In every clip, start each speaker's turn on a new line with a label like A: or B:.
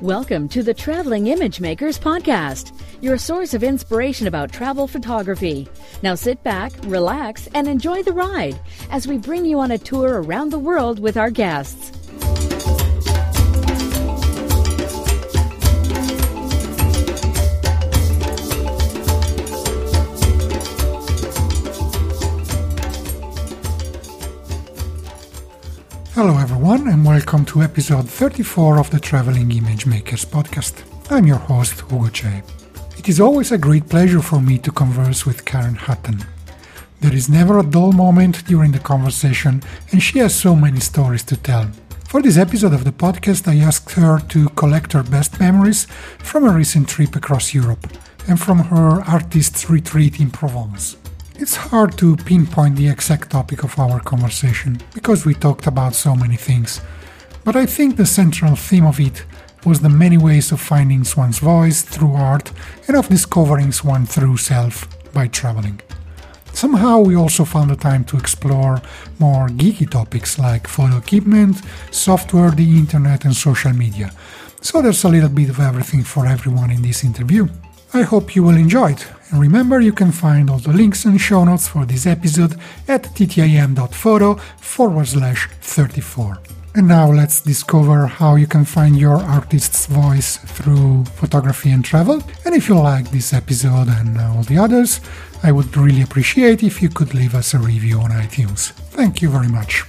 A: Welcome to the Traveling Image Makers Podcast, your source of inspiration about travel photography. Now sit back, relax, and enjoy the ride as we bring you on a tour around the world with our guests.
B: Hello everyone and welcome to episode 34 of the Traveling Image Makers podcast. I'm your host, Hugo Che. It is always a great pleasure for me to converse with Karen Hutton. There is never a dull moment during the conversation and she has so many stories to tell. For this episode of the podcast, I asked her to collect her best memories from a recent trip across Europe and from her artist's retreat in Provence. It's hard to pinpoint the exact topic of our conversation because we talked about so many things, but I think the central theme of it was the many ways of finding one's voice through art and of discovering one's true self by traveling. Somehow we also found the time to explore more geeky topics like photo equipment, software, the internet and social media. So there's a little bit of everything for everyone in this interview. I hope you will enjoy it. And remember, you can find all the links and show notes for this episode at ttim.photo/34. And now let's discover how you can find your artist's voice through photography and travel. And if you like this episode and all the others, I would really appreciate if you could leave us a review on iTunes. Thank you very much.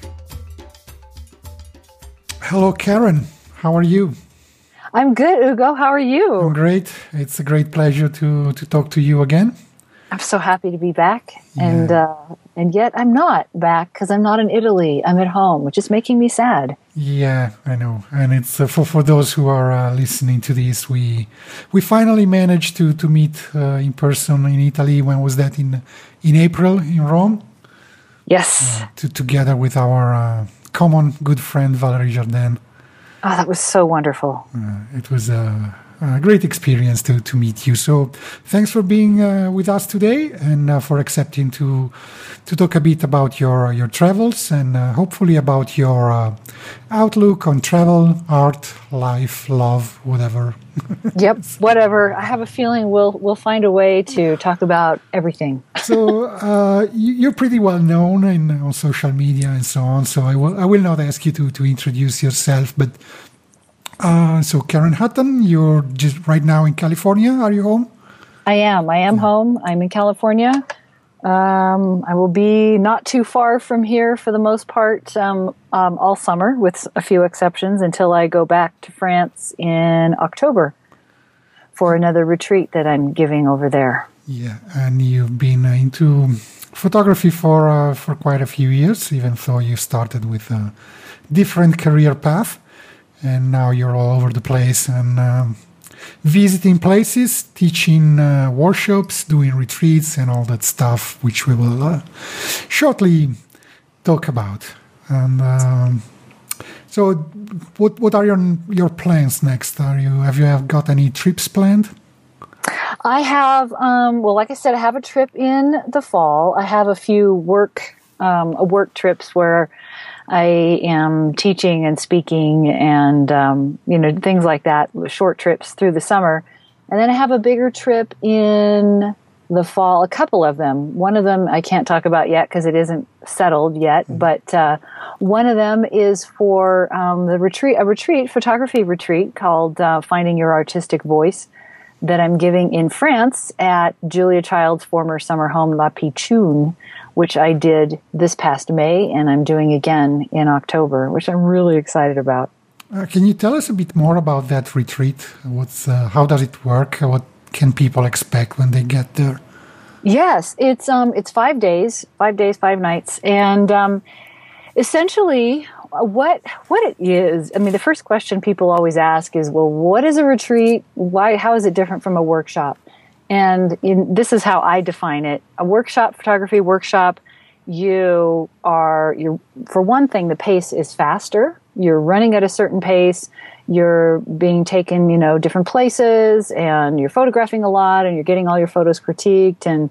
B: Hello, Karen. How are you?
C: I'm good, Hugo. How are you?
B: I'm great. It's a great pleasure to talk to you again.
C: I'm so happy to be back. Yeah. And yet I'm not back because I'm not in Italy. I'm at home, which is making me sad.
B: Yeah, I know. And it's for those who are listening to this, we finally managed to meet in person in Italy. When was that? In April in Rome?
C: Yes.
B: Together with our common good friend Valerie Jardin.
C: Oh, that was so wonderful.
B: It was a great experience to meet you. So thanks for being with us today and for accepting to talk a bit about your travels and hopefully about your outlook on travel, art, life, love, whatever.
C: Yep, whatever. I have a feeling we'll find a way to talk about everything.
B: So you're pretty well known on social media and so on. So I will not ask you to introduce yourself, but so Karen Hutton, you're just right now in California. Are you home?
C: I am home. I'm in California. I will be not too far from here for the most part all summer, with a few exceptions, until I go back to France in October for another retreat that I'm giving over there.
B: Yeah, and you've been into photography for quite a few years, even though you started with a different career path, and now you're all over the place and visiting places, teaching workshops, doing retreats, and all that stuff, which we will shortly talk about. And so, what are your plans next? Have you got any trips planned?
C: I have. Well, like I said, I have a trip in the fall. I have a few work trips where I am teaching and speaking and, things like that, short trips through the summer. And then I have a bigger trip in the fall, a couple of them. One of them I can't talk about yet because it isn't settled yet, but one of them is for a photography retreat called Finding Your Artistic Voice that I'm giving in France at Julia Child's former summer home, La Pichoune, which I did this past May, and I'm doing again in October, which I'm really excited about.
B: Can you tell us a bit more about that retreat? How does it work? What can people expect when they get there?
C: Yes, it's 5 days, 5 nights, and essentially what it is. I mean, the first question people always ask is, well, what is a retreat? How is it different from a workshop? And this is how I define it. A photography workshop, you're for one thing, the pace is faster. You're running at a certain pace. You're being taken, different places, and you're photographing a lot, and you're getting all your photos critiqued. And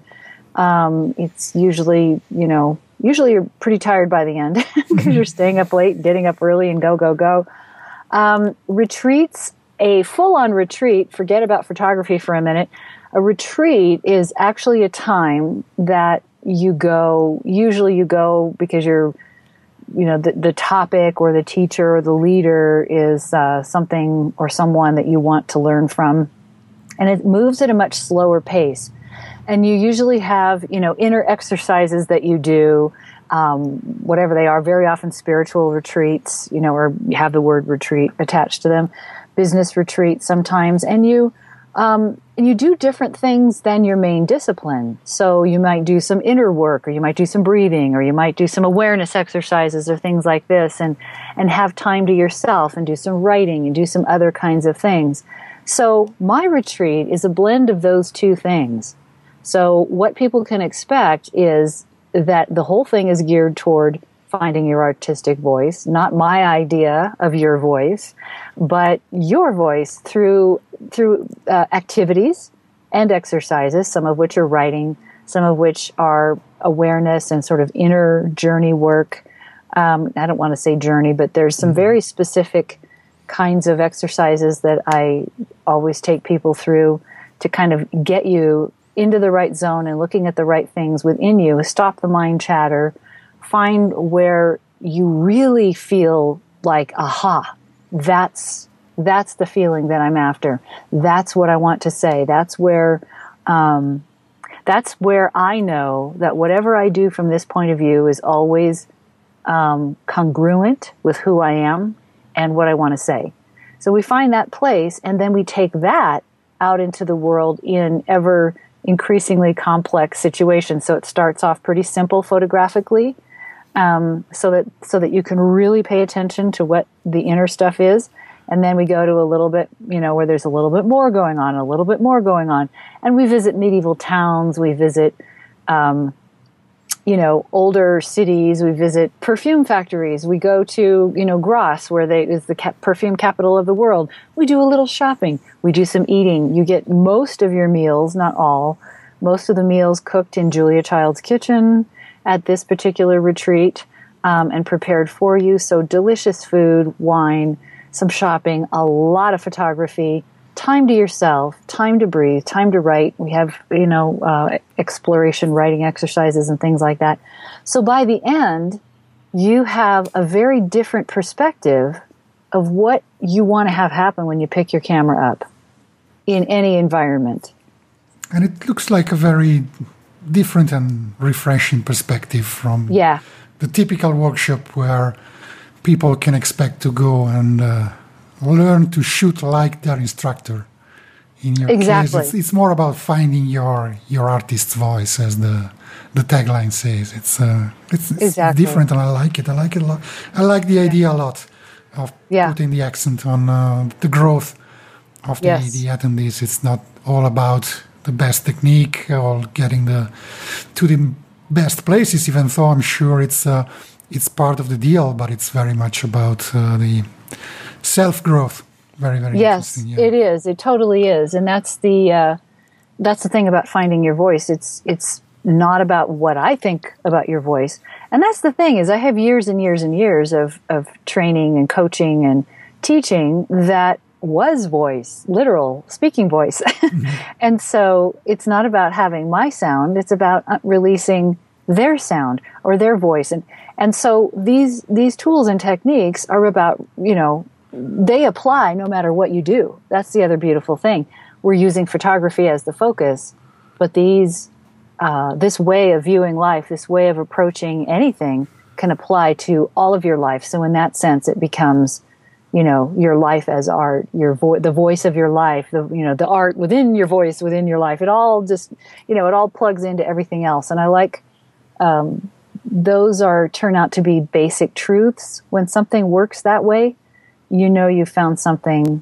C: it's usually you're pretty tired by the end because you're staying up late, getting up early, and go. Retreats a full-on retreat, forget about photography for a minute. A retreat is actually a time that usually you go because the topic or the teacher or the leader is something or someone that you want to learn from. And it moves at a much slower pace. And you usually have, inner exercises that you do, whatever they are, very often spiritual retreats, or you have the word retreat attached to them, business retreats sometimes, and you do different things than your main discipline. So you might do some inner work, or you might do some breathing, or you might do some awareness exercises or things like this, and have time to yourself and do some writing and do some other kinds of things. So my retreat is a blend of those two things. So what people can expect is that the whole thing is geared toward finding your artistic voice, not my idea of your voice, but your voice through activities and exercises, some of which are writing, some of which are awareness and sort of inner journey work. I don't want to say journey, but there's some very specific kinds of exercises that I always take people through to kind of get you into the right zone and looking at the right things within you, stop the mind chatter, find where you really feel like, aha, that's the feeling that I'm after. That's what I want to say. That's where I know that whatever I do from this point of view is always congruent with who I am and what I want to say. So we find that place, and then we take that out into the world in ever increasingly complex situations. So it starts off pretty simple photographically, so that you can really pay attention to what the inner stuff is. And then we go to a little bit, where there's a little bit more going on, And we visit medieval towns, we visit, older cities, we visit perfume factories, we go to, Grasse, where is the perfume capital of the world. We do a little shopping, we do some eating. You get most of your meals, not all, most of the meals cooked in Julia Child's kitchen at this particular retreat, and prepared for you. So delicious food, wine, some shopping, a lot of photography, time to yourself, time to breathe, time to write. We have, exploration writing exercises and things like that. So by the end, you have a very different perspective of what you want to have happen when you pick your camera up in any environment.
B: And it looks like a very different and refreshing perspective from the typical workshop where people can expect to go and learn to shoot like their instructor. In your case, it's more about finding your artist's voice, as the tagline says. It's different, and I like it. I like it a lot. I like the idea a lot of putting the accent on the growth of the attendees. It's not all about the best technique or getting to the best places, even though I'm sure it's part of the deal, but it's very much about the self-growth. Very, very interesting.
C: Yes, it is. It totally is. And that's the thing about finding your voice. It's not about what I think about your voice. And that's the thing, is I have years and years and years of training and coaching and teaching that was voice, literal speaking voice. Mm-hmm. And so it's not about having my sound. It's about releasing their sound or their voice. And so these tools and techniques are about, they apply no matter what you do. That's the other beautiful thing. We're using photography as the focus, but this way of viewing life, this way of approaching anything can apply to all of your life. So in that sense, it becomes, your life as art, the voice of your life, the art within your voice, within your life. It all just, it all plugs into everything else. And I like, those turn out to be basic truths. When something works that way, you found something,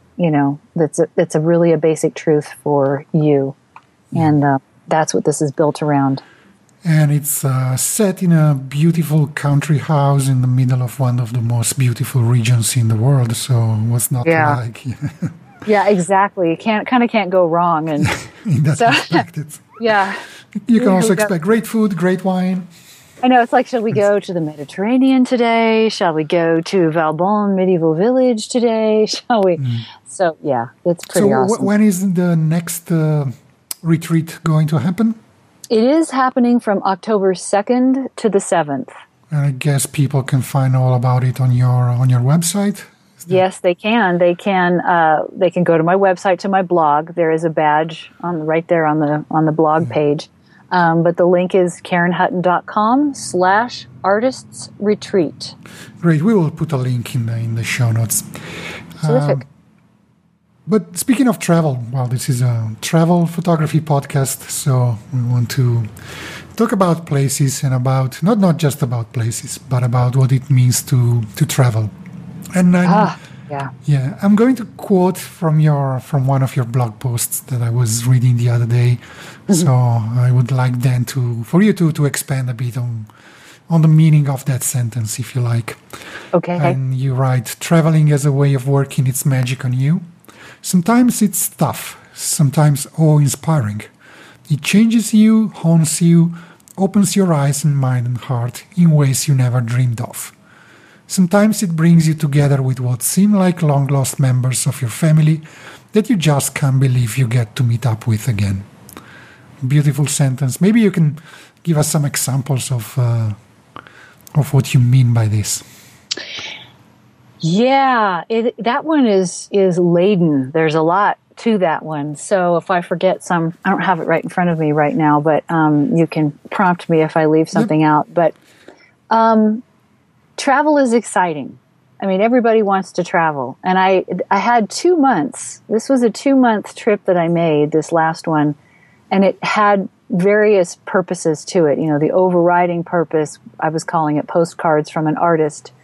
C: that's really a basic truth for you. And that's what this is built around.
B: And it's set in a beautiful country house in the middle of one of the most beautiful regions in the world. So what's not to like?
C: Yeah, exactly. You can't go wrong. And
B: in that respect,
C: yeah.
B: You can also expect great food, great wine.
C: I know, it's like, shall we go to the Mediterranean today? Shall we go to Valbonne Medieval Village today? Shall we? So, yeah, it's pretty awesome.
B: So when is the next retreat going to happen?
C: It is happening from October 2nd to the 7th.
B: And I guess people can find all about it on your website?
C: Yes, they can. They can go to my website, to my blog. There is a badge right there on the blog page. But the link is KarenHutton.com/artistsretreat.
B: Great. We will put a link in the show notes.
C: Terrific.
B: But speaking of travel, well, this is a travel photography podcast, so we want to talk about places and about, not just about places, but about what it means to travel. And I'm going to quote from one of your blog posts that I was reading the other day. So I would like then for you to expand a bit on the meaning of that sentence, if you like.
C: Okay.
B: And you write, traveling as a way of working its magic on you. Sometimes it's tough, sometimes awe-inspiring. It changes you, haunts you, opens your eyes and mind and heart in ways you never dreamed of. Sometimes it brings you together with what seem like long-lost members of your family that you just can't believe you get to meet up with again. Beautiful sentence. Maybe you can give us some examples of what you mean by this.
C: Yeah, that one is laden. There's a lot to that one. So if I forget some, I don't have it right in front of me right now, but you can prompt me if I leave something out. But travel is exciting. I mean, everybody wants to travel. And I had 2 months. This was a 2-month trip that I made, this last one, and it had various purposes to it. You know, the overriding purpose, I was calling it Postcards from an Artist,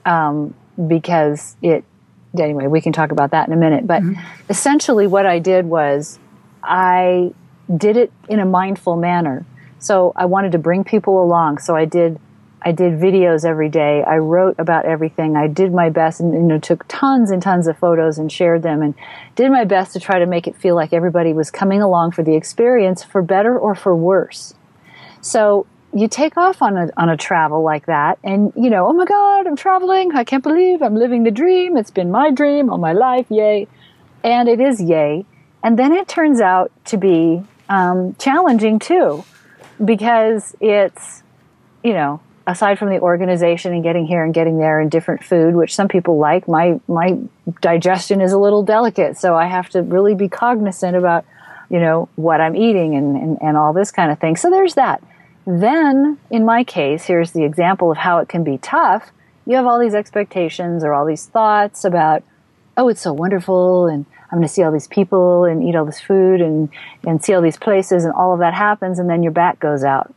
C: because anyway, we can talk about that in a minute. But essentially what I did was I did it in a mindful manner. So I wanted to bring people along. So I did videos every day. I wrote about everything. I did my best and took tons and tons of photos and shared them and did my best to try to make it feel like everybody was coming along for the experience, for better or for worse. So you take off on a travel like that and, oh my God, I'm traveling. I can't believe I'm living the dream. It's been my dream all my life. Yay. And it is yay. And then it turns out to be challenging too, because it's, aside from the organization and getting here and getting there and different food, which some people like, my digestion is a little delicate. So I have to really be cognizant about, what I'm eating and all this kind of thing. So there's that. Then, in my case, here's the example of how it can be tough. You have all these expectations or all these thoughts about, oh, it's so wonderful, and I'm going to see all these people and eat all this food and see all these places, and all of that happens, and then your back goes out.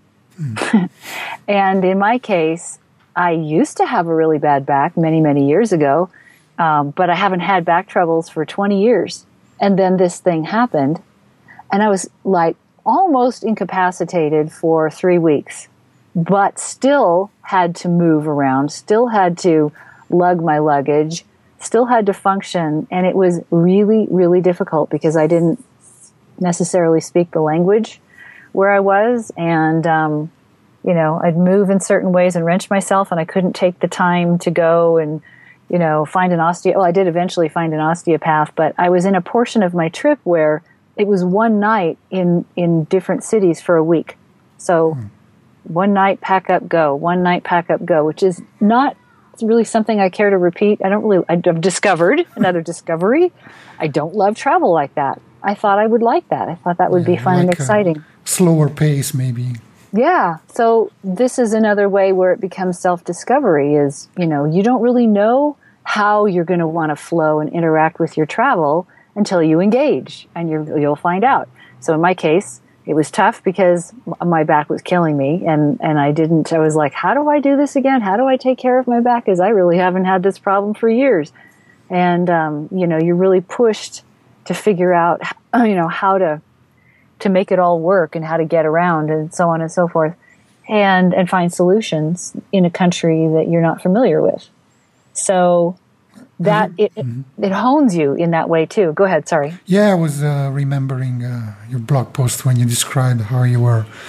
C: And in my case, I used to have a really bad back many, many years ago, but I haven't had back troubles for 20 years. And then this thing happened, and I was like, almost incapacitated for 3 weeks, but still had to move around, still had to lug my luggage, still had to function. And it was really, really difficult because I didn't necessarily speak the language where I was. And, I'd move in certain ways and wrench myself, and I couldn't take the time to go and, find an Well, I did eventually find an osteopath, but I was in a portion of my trip where it was one night in different cities for a week. So one night, pack up, go. One night, pack up, go, which is not really something I care to repeat. I've discovered, another discovery, I don't love travel like that. I thought I would like that. I thought that would be fun and exciting.
B: Slower pace, maybe.
C: Yeah. So this is another way where it becomes self-discovery is, you don't really know how you're going to want to flow and interact with your travel until you engage, and you'll find out. So in my case, it was tough because my back was killing me, and I was like, how do I do this again? How do I take care of my back? Because I really haven't had this problem for years. And, you're really pushed to figure out, how to make it all work and how to get around and so on and so forth, and find solutions in a country that you're not familiar with. So that it hones you in that way too. Go ahead, sorry.
B: Yeah, I was remembering your blog post when you described how you were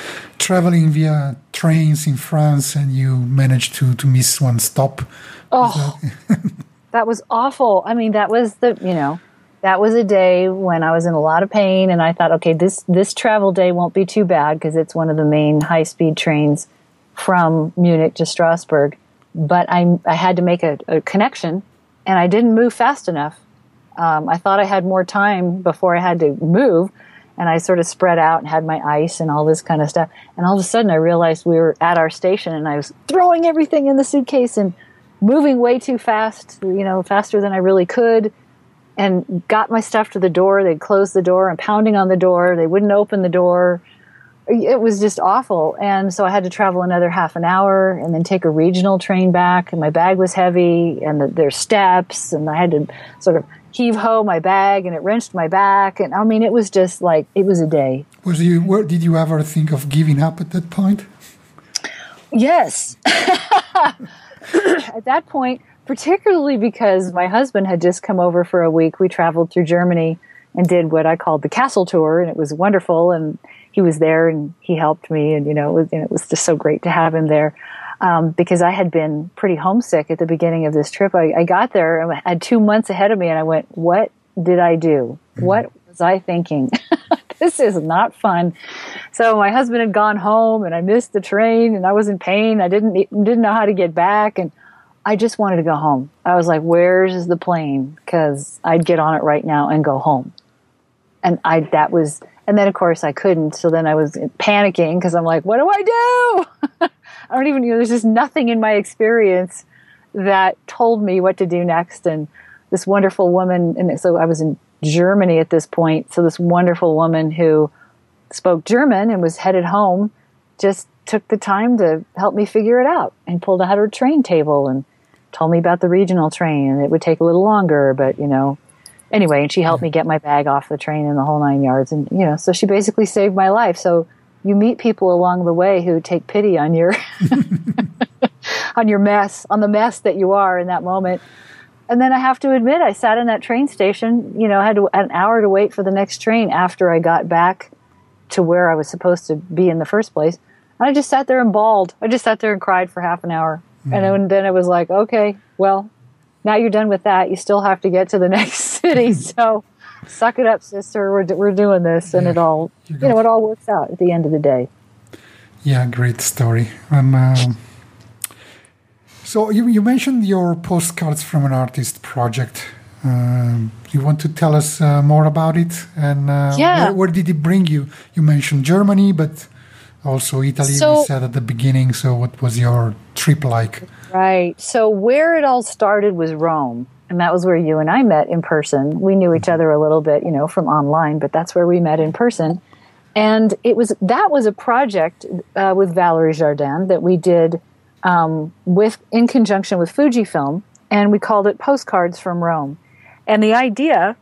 B: traveling via trains in France and you managed to miss one stop.
C: Oh, that was awful. I mean, that was that was a day when I was in a lot of pain, and I thought, okay, this travel day won't be too bad because it's one of the main high-speed trains from Munich to Strasbourg. But I had to make a connection, and I didn't move fast enough. I thought I had more time before I had to move, and I sort of spread out and had my ice and all this kind of stuff. And all of a sudden I realized we were at our station, and I was throwing everything in the suitcase and moving way too fast, faster than I really could, and got my stuff to the door. They'd close the door and pounding on the door. They wouldn't open the door. It was just awful. And so I had to travel another half an hour and then take a regional train back. And my bag was heavy, and there's steps, and I had to sort of heave-ho my bag, and it wrenched my back. And I mean, it was just like, it was a day.
B: Did you ever think of giving up at that point?
C: Yes. At that point, particularly because my husband had just come over for a week, we traveled through Germany and did what I called the castle tour, and it was wonderful. And he was there, and he helped me, and it was just so great to have him there. Because I had been pretty homesick at the beginning of this trip. I got there, and I had 2 months ahead of me, and I went, what did I do? What was I thinking? This is not fun. So my husband had gone home, and I missed the train, and I was in pain. I didn't know how to get back, and I just wanted to go home. I was like, where's the plane? Because I'd get on it right now and go home. And then of course I couldn't. So then I was panicking because I'm like, what do I do? I don't even, there's just nothing in my experience that told me what to do next. And this wonderful woman, and so I was in Germany at this point. So this wonderful woman who spoke German and was headed home just took the time to help me figure it out and pulled out her train table and told me about the regional train, and it would take a little longer, but anyway, and she helped me get my bag off the train in the whole 9 yards. And, so she basically saved my life. So you meet people along the way who take pity on your, on the mess that you are in that moment. And then I have to admit, I sat in that train station, I had an hour to wait for the next train after I got back to where I was supposed to be in the first place. And I just sat there and bawled. I just sat there and cried for half an hour. And then it was like, okay, well, now you're done with that. You still have to get to the next city. So suck it up, sister. We're doing this. And it all, it all works out at the end of the day.
B: Yeah, great story. So you mentioned your Postcards from an Artist project. You want to tell us more about it? And where did it bring you? You mentioned Germany, but also Italy, we said at the beginning. So what was your trip like?
C: Right. So where it all started was Rome. And that was where you and I met in person. We knew each other a little bit, from online, but that's where we met in person. And that was a project with Valerie Jardin that we did in conjunction with Fujifilm, and we called it Postcards from Rome. And the idea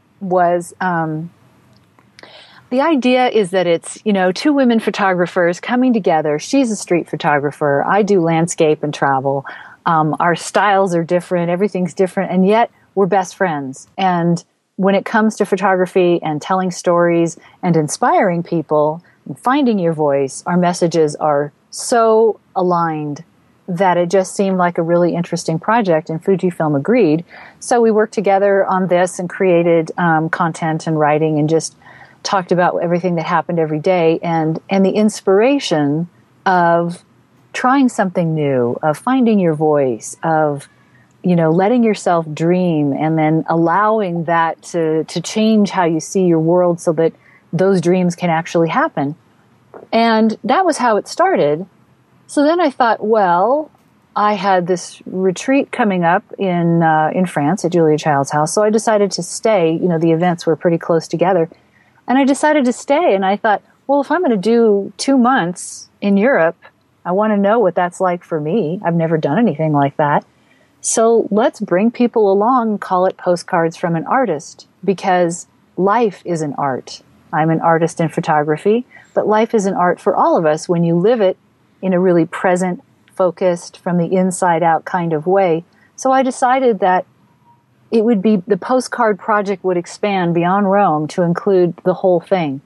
C: is that it's, two women photographers coming together. She's a street photographer. I do landscape and travel. Our styles are different. Everything's different. And yet we're best friends. And when it comes to photography and telling stories and inspiring people and finding your voice, our messages are so aligned that it just seemed like a really interesting project, and Fujifilm agreed. So we worked together on this and created content and writing and just talked about everything that happened every day and the inspiration of trying something new, of finding your voice, of, letting yourself dream and then allowing that to change how you see your world so that those dreams can actually happen. And that was how it started. So then I thought, well, I had this retreat coming up in France at Julia Child's house. So I decided to stay. The events were pretty close together. And I decided to stay. And I thought, well, if I'm going to do 2 months in Europe, I want to know what that's like for me. I've never done anything like that. So let's bring people along and call it Postcards from an Artist, because life is an art. I'm an artist in photography, but life is an art for all of us when you live it in a really present, focused, from the inside out kind of way. So I decided that it would be, the postcard project would expand beyond Rome to include the whole thing.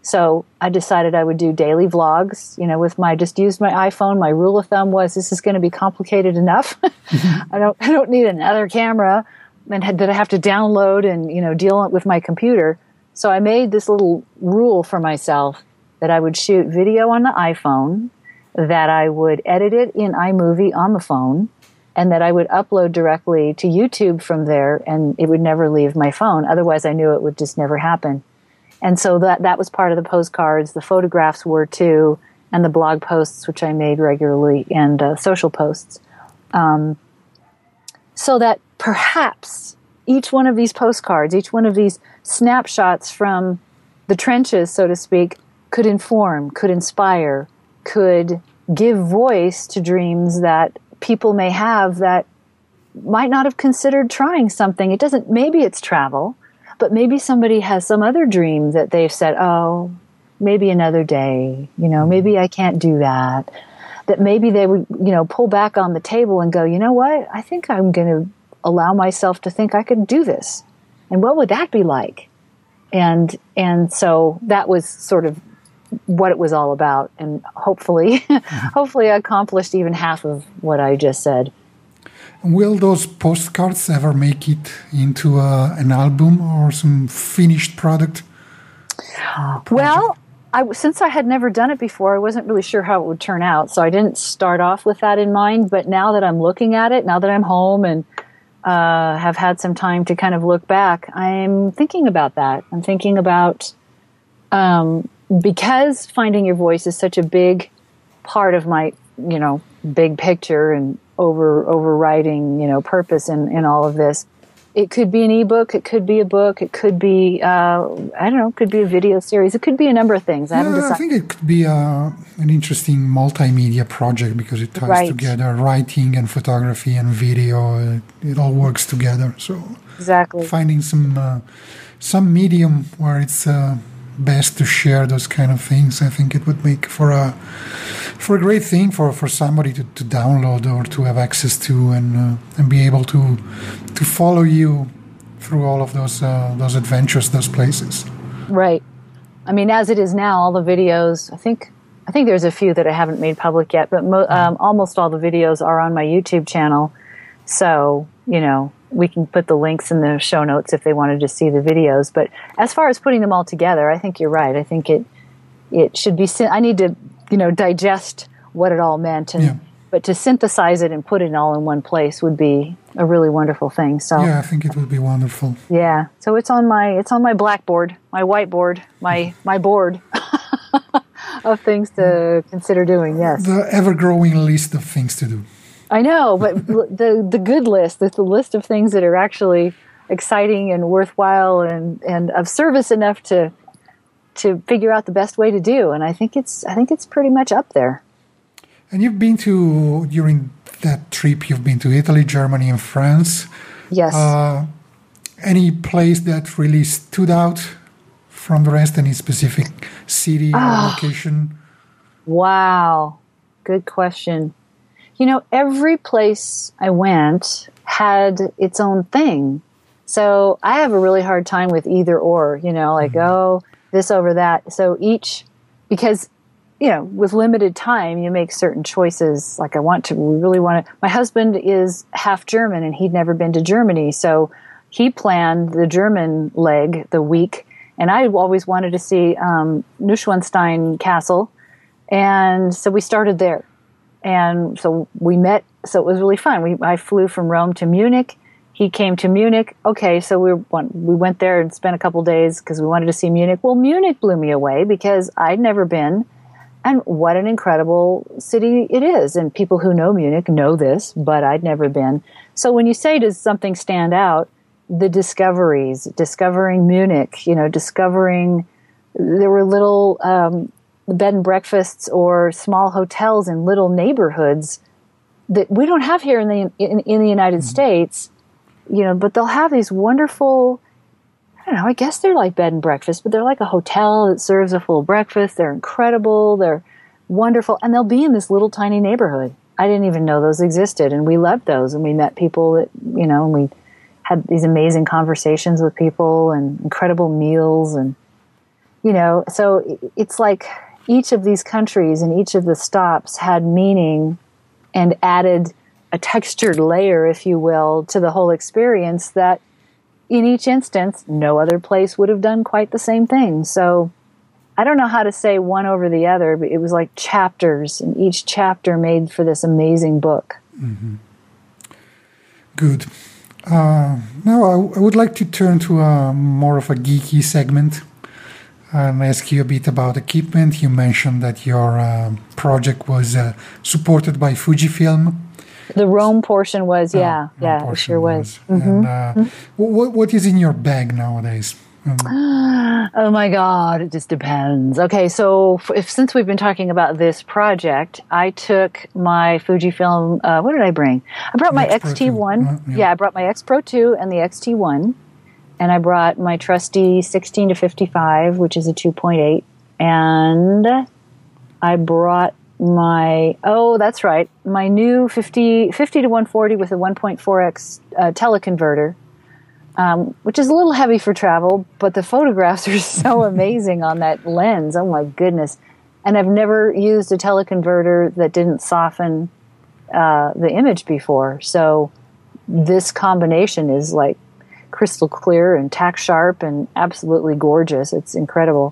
C: So I decided I would do daily vlogs, just used my iPhone. My rule of thumb was this is going to be complicated enough. I don't need another camera and that I have to download and, deal with my computer. So I made this little rule for myself that I would shoot video on the iPhone, that I would edit it in iMovie on the phone, and that I would upload directly to YouTube from there, and it would never leave my phone. Otherwise, I knew it would just never happen. And so that was part of the postcards. The photographs were too, and the blog posts, which I made regularly, and social posts. So that perhaps each one of these postcards, each one of these snapshots from the trenches, so to speak, could inform, could inspire, could give voice to dreams that people may have that might not have considered trying something. Maybe it's travel, but maybe somebody has some other dream that they've said, oh, maybe another day, maybe I can't do that. That maybe they would, pull back on the table and go, you know what? I think I'm going to allow myself to think I could do this. And what would that be like? And so that was sort of what it was all about. And hopefully I accomplished even half of what I just said.
B: Will those postcards ever make it into an album or some finished product?
C: Well, since I had never done it before, I wasn't really sure how it would turn out. So I didn't start off with that in mind. But now that I'm looking at it, now that I'm home and have had some time to kind of look back, I'm thinking about that. I'm thinking about, because finding your voice is such a big part of my, big picture and overriding, purpose in all of this. It could be an ebook, it could be a book, it could be, it could be a video series, it could be a number of things.
B: I think it could be an interesting multimedia project because it ties together writing and photography and video. It all works together. So
C: exactly,
B: finding some medium where it's best to share those kind of things, I think it would make for a great thing for somebody to download or to have access to and be able to follow you through all of those adventures, those places.
C: Right. I mean, as it is now, all the videos, I think there's a few that I haven't made public yet, but almost all the videos are on my YouTube channel. So, we can put the links in the show notes if they wanted to see the videos. But as far as putting them all together, I think you're right. I think it should be, I need to, digest what it all meant. But to synthesize it and put it all in one place would be a really wonderful thing. So
B: yeah, I think it would be wonderful.
C: Yeah. So it's on my blackboard, my whiteboard, my board of things to consider doing. Yes.
B: The ever-growing list of things to do.
C: I know, but the good list, the list of things that are actually exciting and worthwhile and of service enough to figure out the best way to do. And I think it's pretty much up there.
B: And during that trip, you've been to Italy, Germany, and France.
C: Yes.
B: Any place that really stood out from the rest? Any specific city or location?
C: Wow. Good question. Every place I went had its own thing. So I have a really hard time with either or, this over that. So because, with limited time, you make certain choices. Like my husband is half German and he'd never been to Germany. So he planned the German leg, the week. And I always wanted to see Neuschwanstein Castle. And so we started there. And so we met, so it was really fun. I flew from Rome to Munich. He came to Munich. Okay, so we went there and spent a couple days because we wanted to see Munich. Well, Munich blew me away because I'd never been. And what an incredible city it is. And people who know Munich know this, but I'd never been. So when you say, does something stand out, the discovering Munich, there were little bed and breakfasts or small hotels in little neighborhoods that we don't have here in the United States, but they'll have these wonderful, I guess they're like bed and breakfast, but they're like a hotel that serves a full breakfast. They're incredible. They're wonderful. And they'll be in this little tiny neighborhood. I didn't even know those existed. And we loved those. And we met people that, and we had these amazing conversations with people and incredible meals. And So it's like each of these countries and each of the stops had meaning and added a textured layer, if you will, to the whole experience that in each instance, no other place would have done quite the same thing. So I don't know how to say one over the other, but it was like chapters, and each chapter made for this amazing book.
B: Mm-hmm. Good. Now I would like to turn to more of a geeky segment and ask you a bit about equipment. You mentioned that your project was supported by Fujifilm.
C: The Rome portion was, it sure was. Mm-hmm.
B: And what is in your bag nowadays?
C: Oh my God, it just depends. Okay, so since we've been talking about this project, I took my Fujifilm, what did I bring? I brought my X-T1. I brought my X Pro 2 and the X-T1. And I brought my trusty 16 to 55, which is a 2.8. And I brought my new 50 to 140 with a 1.4x teleconverter, which is a little heavy for travel, but the photographs are so amazing on that lens. Oh my goodness. And I've never used a teleconverter that didn't soften the image before. So this combination is like crystal clear and tack sharp and absolutely gorgeous. It's incredible.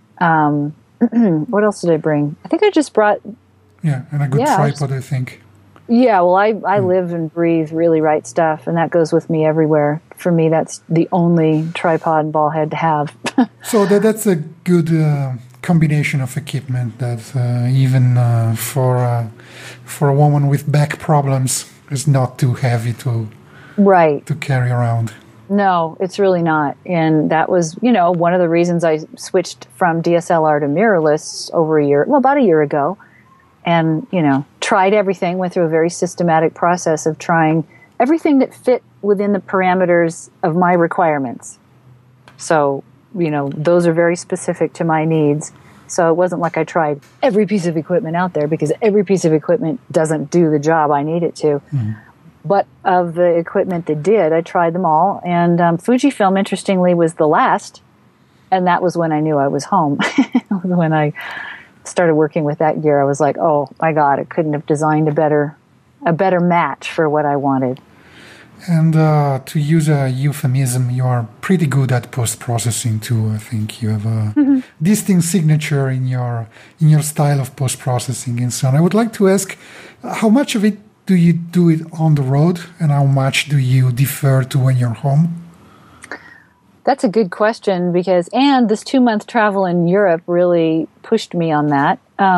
C: What else did I bring? I think I just brought...
B: Yeah, and a good tripod, I think.
C: Yeah, well, I live and breathe really right stuff, and that goes with me everywhere. For me, that's the only tripod and ball head to have.
B: So that's a good combination of equipment that even for a woman with back problems is not too heavy to carry around.
C: No, it's really not. And that was, one of the reasons I switched from DSLR to mirrorless about a year ago. And, tried everything, went through a very systematic process of trying everything that fit within the parameters of my requirements. So, those are very specific to my needs. So it wasn't like I tried every piece of equipment out there, because every piece of equipment doesn't do the job I need it to. Mm-hmm. But of the equipment that did, I tried them all. And Fujifilm, interestingly, was the last. And that was when I knew I was home. When I started working with that gear, I was like, oh, my God, I couldn't have designed a better match for what I wanted.
B: And to use a euphemism, you are pretty good at post-processing, too. I think you have a distinct signature in your style of post-processing and so on. I would like to ask, how much of it do you do it on the road, and how much do you defer to when you're home?
C: That's a good question, and this 2-month travel in Europe really pushed me on that.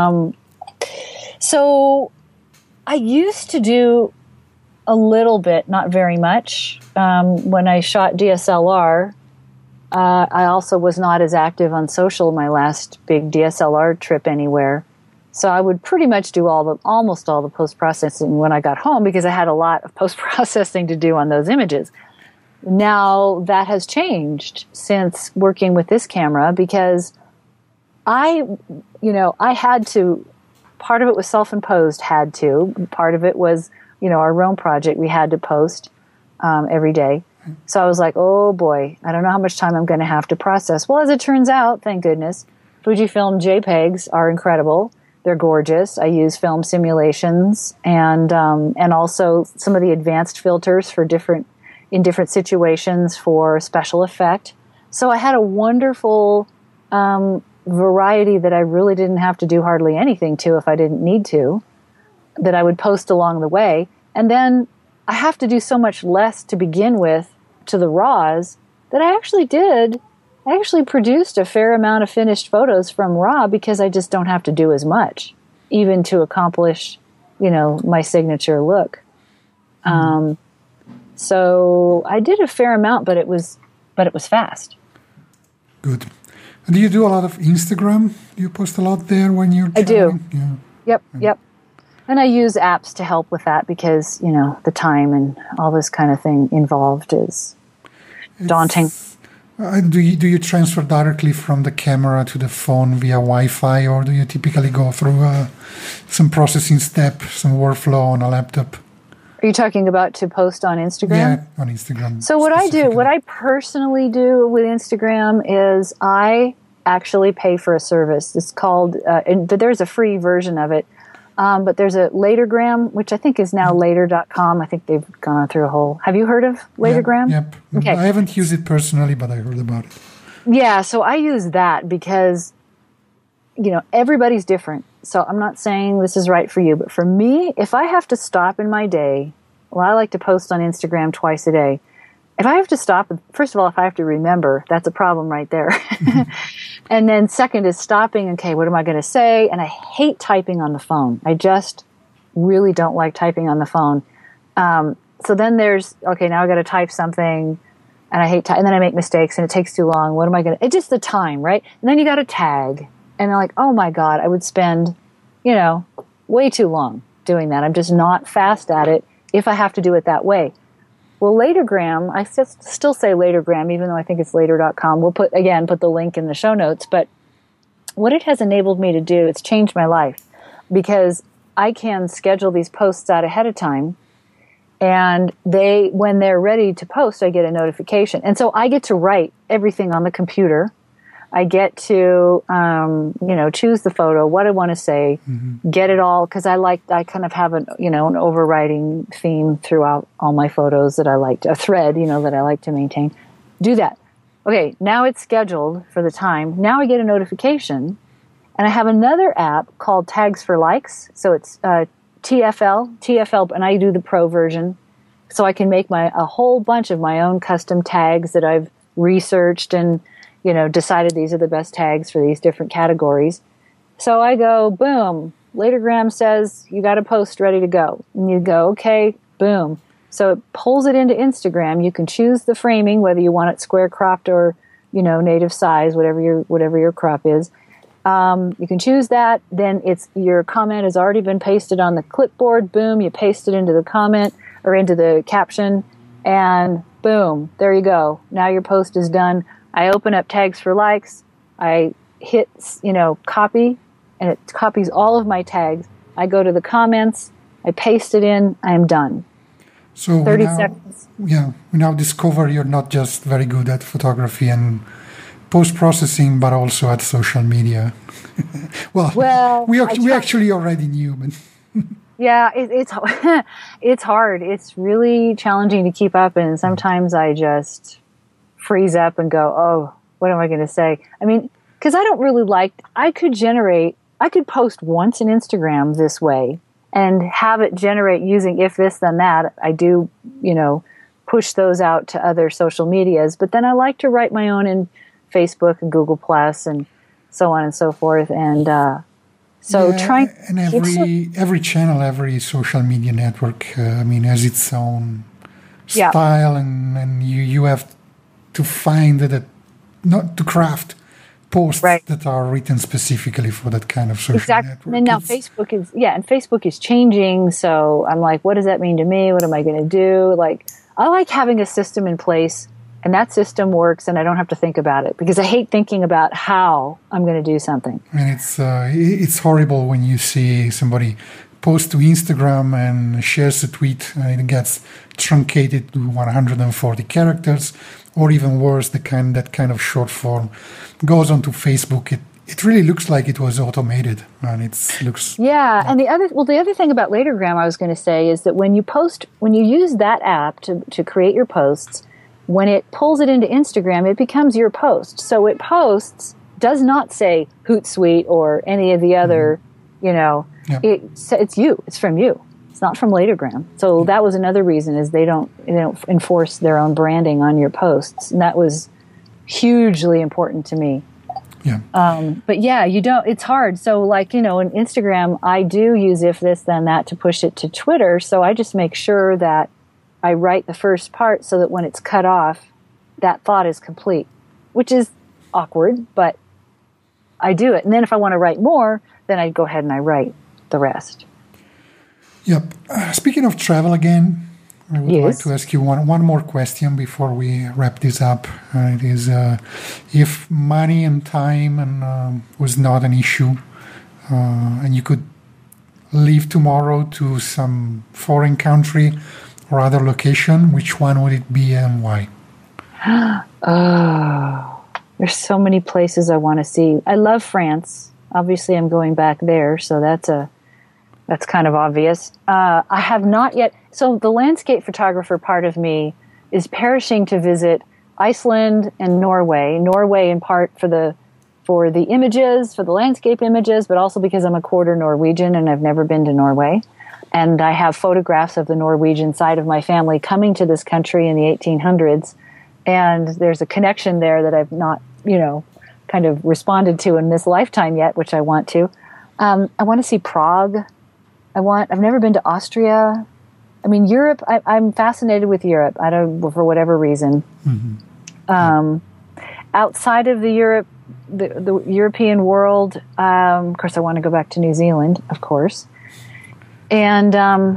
C: So I used to do a little bit, not very much. When I shot DSLR, I also was not as active on social my last big DSLR trip anywhere. So I would pretty much do almost all the post-processing when I got home, because I had a lot of post-processing to do on those images. Now that has changed since working with this camera, because I had to, part of it was self-imposed, part of it was, our Rome project, we had to post every day. So I was like, oh boy, I don't know how much time I'm going to have to process. Well, as it turns out, thank goodness, Fujifilm JPEGs are incredible. They're gorgeous. I use film simulations and also some of the advanced filters in different situations for special effect. So I had a wonderful variety that I really didn't have to do hardly anything to if I didn't need to, that I would post along the way. And then I have to do so much less to begin with to the RAWs that I actually produced a fair amount of finished photos from RAW, because I just don't have to do as much, even to accomplish, my signature look. So I did a fair amount, but it was fast.
B: Good. Do you do a lot of Instagram? Do you post a lot there when you're traveling?
C: I do. Yep. And I use apps to help with that, because, the time and all this kind of thing involved is daunting.
B: Do you transfer directly from the camera to the phone via Wi-Fi, or do you typically go through some processing step, some workflow on a laptop?
C: Are you talking about to post on Instagram?
B: Yeah, on Instagram.
C: So what I personally do with Instagram is I actually pay for a service. It's called, but there's a free version of it. But there's a Latergram, which I think is now later.com. I think they've gone through a whole... Have you heard of Latergram?
B: Yep.
C: Okay.
B: I haven't used it personally, but I heard about it.
C: Yeah, so I use that because, everybody's different. So I'm not saying this is right for you, but for me, if I have to stop in my day, well, I like to post on Instagram twice a day. If I have to stop, first of all, if I have to remember, that's a problem right there. And then second is stopping, okay, what am I going to say? And I hate typing on the phone. I just really don't like typing on the phone. So then there's, okay, now I got to type something, and I hate and then I make mistakes, and it takes too long. What am I going to, it's just the time, right? And then you got to tag. And I'm like, oh my God, I would spend, way too long doing that. I'm just not fast at it if I have to do it that way. Well, Latergram, I still say Latergram, even though I think it's later.com. We'll put the link in the show notes. But what it has enabled me to do, it's changed my life because I can schedule these posts out ahead of time. And when they're ready to post, I get a notification. And so I get to write everything on the computer. I get to, choose the photo, what I want to say, get it all, because I kind of have an overriding theme throughout all my photos that I like a thread, that I like to maintain. Do that. Okay, now it's scheduled for the time. Now I get a notification, and I have another app called Tags for Likes. So it's TFL, and I do the pro version. So I can make a whole bunch of my own custom tags that I've researched and decided these are the best tags for these different categories. So I go, boom, Latergram says you got a post ready to go. And you go, okay, boom. So it pulls it into Instagram. You can choose the framing, whether you want it square cropped or, native size, whatever your crop is. You can choose that. Then your comment has already been pasted on the clipboard. Boom, you paste it into the comment or into the caption, and boom, there you go. Now your post is done. I open up Tags for Likes. I hit, copy, and it copies all of my tags. I go to the comments. I paste it in. I'm done.
B: So
C: 30 seconds.
B: Yeah, we now discover you're not just very good at photography and post-processing, but also at social media. well, we actually already knew, but...
C: Yeah, it's hard. It's really challenging to keep up, and sometimes I just freeze up and go, oh, what am I going to say? I mean, because I don't really I could post once in Instagram this way and have it generate using if this, then that. I do, push those out to other social medias, but then I like to write my own in Facebook and Google Plus and so on and so forth. And,
B: every channel, every social media network, has its own style, and you have to find not to craft posts that are written specifically for that kind of social network.
C: And now Facebook is changing. So I'm like, what does that mean to me? What am I going to do? Like, I like having a system in place, and that system works, and I don't have to think about it because I hate thinking about how I'm going to do something.
B: And it's horrible when you see somebody post to Instagram and shares a tweet and it gets truncated to 140 characters, or even worse, that kind of short form goes onto Facebook. It really looks like it was automated, and it looks.
C: Yeah, and the other thing about Latergram I was going to say is that when you use that app to create your posts, when it pulls it into Instagram, it becomes your post. So it does not say Hootsuite or any of the other, it's you. It's from you. It's not from Latergram. So that was another reason is they don't enforce their own branding on your posts. And that was hugely important to me.
B: Yeah.
C: But yeah, it's hard. So in Instagram, I do use if this, then that to push it to Twitter. So I just make sure that I write the first part so that when it's cut off, that thought is complete, which is awkward, but I do it. And then if I want to write more, then I go ahead and I write the rest.
B: Yep. Speaking of travel again, I would like to ask you one more question before we wrap this up. It is if money and time was not an issue, and you could leave tomorrow to some foreign country or other location, which one would it be and why?
C: Oh, There's so many places I want to see. I love France. Obviously, I'm going back there, so that's kind of obvious. I have not yet. So the landscape photographer part of me is perishing to visit Iceland and Norway. Norway in part for the images, for the landscape images, but also because I'm a quarter Norwegian and I've never been to Norway. And I have photographs of the Norwegian side of my family coming to this country in the 1800s. And there's a connection there that I've not, kind of responded to in this lifetime yet, which I want to. I want to see Prague. I've never been to Austria. I mean, Europe, I'm fascinated with Europe. For whatever reason. Mm-hmm. Outside of the European world, of course, I want to go back to New Zealand, of course. And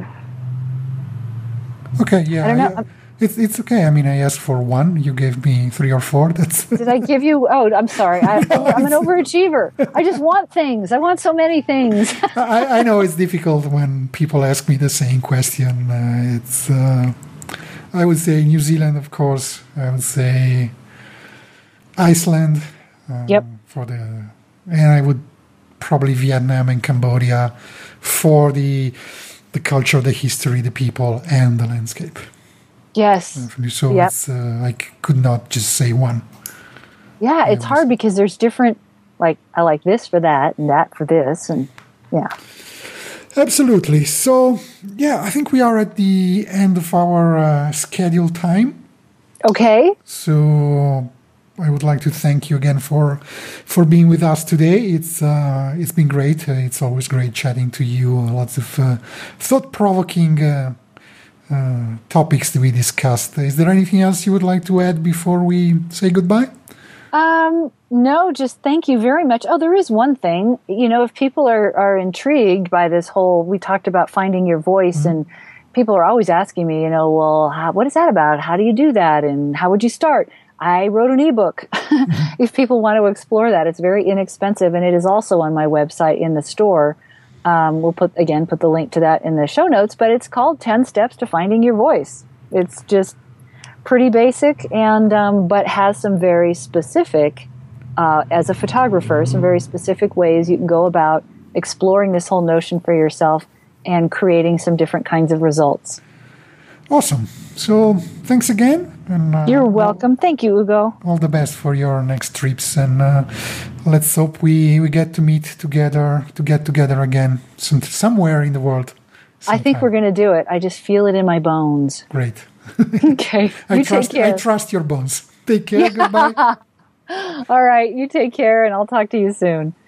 B: okay, yeah,
C: I don't know.
B: It's okay. I mean, I asked for one. You gave me 3 or 4.
C: Did I give you? Oh, I'm sorry. I'm an overachiever. I just want things. I want so many things.
B: I know it's difficult when people ask me the same question. I would say New Zealand, of course. I would say Iceland.
C: Yep.
B: And I would probably Vietnam and Cambodia for the culture, the history, the people, and the landscape.
C: Yes.
B: So
C: yep.
B: I could not just say one.
C: Yeah, it's hard because there's different, I like this for that and that for this, and yeah.
B: Absolutely. So, yeah, I think we are at the end of our scheduled time.
C: Okay.
B: So I would like to thank you again for being with us today. It's been great. It's always great chatting to you. Lots of thought-provoking topics to be discussed. Is there anything else you would like to add before we say goodbye?
C: No, just thank you very much. Oh, there is one thing. If people are intrigued by this whole, we talked about finding your voice, mm-hmm. and people are always asking me, what is that about? How do you do that? And how would you start? I wrote an ebook. Mm-hmm. If people want to explore that, it's very inexpensive, and it is also on my website in the store. We'll put the link to that in the show notes, but it's called 10 Steps to Finding Your Voice. It's just pretty basic and but has some very specific, as a photographer, some very specific ways you can go about exploring this whole notion for yourself and creating some different kinds of results.
B: Awesome. So thanks again. And,
C: you're welcome. Thank you, Ugo.
B: All the best for your next trips, and let's hope we get to get together again somewhere in the world. Sometime.
C: I think we're going to do it. I just feel it in my bones.
B: Great.
C: Okay. Take care.
B: I trust your bones. Take care. Goodbye.
C: All right. You take care, and I'll talk to you soon.